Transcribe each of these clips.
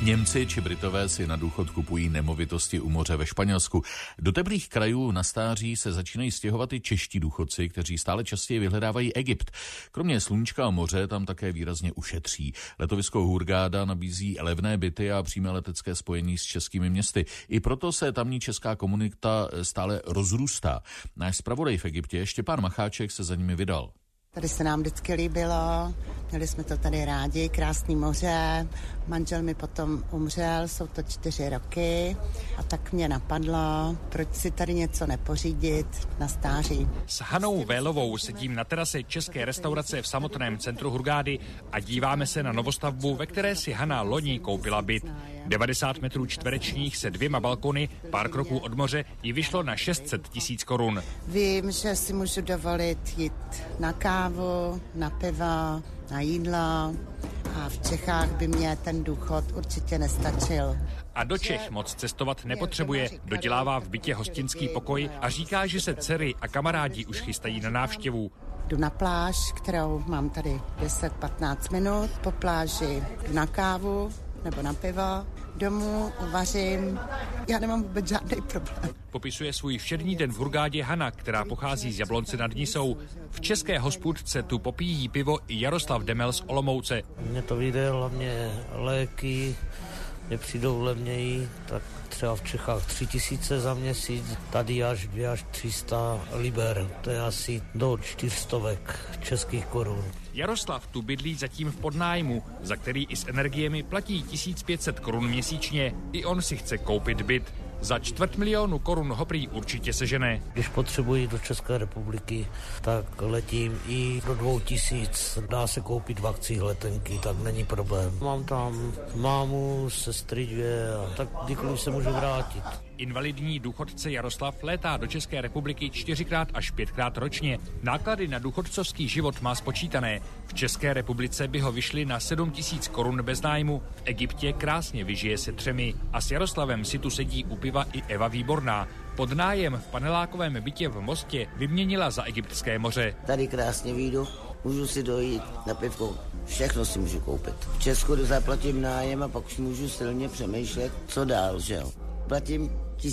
Němci či Britové si na důchod kupují nemovitosti u moře ve Španělsku. Do teplých krajů na stáří se začínají stěhovat i čeští důchodci, kteří stále častěji vyhledávají Egypt. Kromě sluníčka a moře tam také výrazně ušetří. Letovisko Hurgáda nabízí levné byty a přímé letecké spojení s českými městy. I proto se tamní česká komunita stále rozrůstá. Náš zpravodaj v Egyptě Štěpán Macháček se za nimi vydal. Tady se nám vždycky líbilo, měli jsme to tady rádi, krásný moře, manžel mi potom umřel, jsou to 4 roky a tak mě napadlo, proč si tady něco nepořídit na stáří. S Hanou Vélovou sedím na terase české restaurace v samotném centru Hurgády a díváme se na novostavbu, ve které si Hana loni koupila byt. 90 metrů čtverečních se 2 balkony, pár kroků od moře jí vyšlo na 600 000 korun. Vím, že si můžu dovolit jít na kávu, na pivo, na jídlo a v Čechách by mě ten důchod určitě nestačil. A do Čech moc cestovat nepotřebuje, dodělává v bytě hostinský pokoj a říká, že se dcery a kamarádi už chystají na návštěvu. Jdu na pláž, kterou mám tady 10-15 minut, po pláži na kávu nebo na pivo, domů vařím, já nemám vůbec žádný problém. Popisuje svůj všední den v Hurgádě Hana, která pochází z Jablonce nad Nisou. V české hospůdce tu popíjí pivo i Jaroslav Demel z Olomouce. Mně to vyjde hlavně léky, mě přijdou levněji, tak třeba v Čechách 3000 za měsíc, tady až 200 až 300 liber, to je asi do 400 českých korun. Jaroslav tu bydlí zatím v podnájmu, za který i s energiemi platí 1500 korun měsíčně. I on si chce koupit byt. Za 250 000 korun ho prý určitě sežene. Když potřebuji do České republiky, tak letím i do 2000. Dá se koupit v akcích letenky, tak není problém. Mám tam mámu, sestry 2 a tak kdykoliv se můžu vrátit. Invalidní důchodce Jaroslav létá do České republiky 4x až 5x ročně. Náklady na důchodcovský život má spočítané. V České republice by ho vyšly na 7 000 korun bez nájmu. V Egyptě krásně vyžije se 3. A s Jaroslavem si tu sedí u piva i Eva Výborná. Pod nájem v panelákovém bytě v Mostě vyměnila za egyptské moře. Tady krásně vyjdu, můžu si dojít na pivko, všechno si můžu koupit. V Česku zaplatím nájem a pak už můžu silně přemýšlet, co dál, že jo. Platím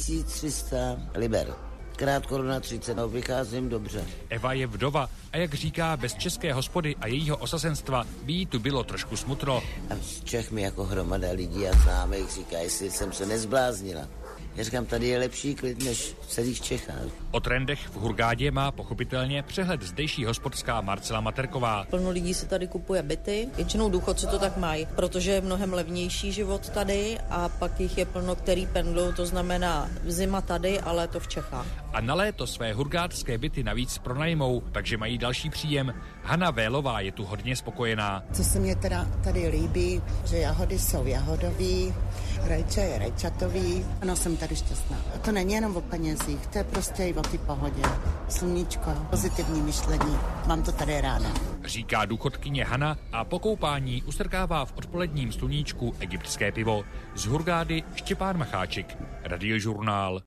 1300 liber. Krát koruna 30, no vycházím dobře. Eva je vdova a jak říká, bez české hospody a jejího osazenstva by jí tu bylo trošku smutno. A z Čech mi jako hromada lidí a známých říká, jestli jsem se nezbláznila. Já říkám, tady je lepší klid než v celých Čechách. O trendech v Hurgádě má pochopitelně přehled zdejší hospodská Marcela Materková. Plno lidí si tady kupuje byty, většinou důchodci to tak mají, protože je mnohem levnější život tady a pak jich je plno, který pendlou, to znamená zima tady a léto v Čechách. A na léto své hurgádské byty navíc pronajmou, takže mají další příjem. Hana Vélová je tu hodně spokojená. Co se mě teda tady líbí, že jahody jsou jahodový, rajče je rajčatový. Ano, jsem tady šťastná. A to není jenom o penězích, to je prostě i o té pohodě. Sluníčko, pozitivní myšlení. Mám to tady ráda. Říká důchodkyně Hana a po koupání ustrkává v odpoledním sluníčku egyptské pivo. Z Hurgády Štěpán Macháček, Radiožurnál.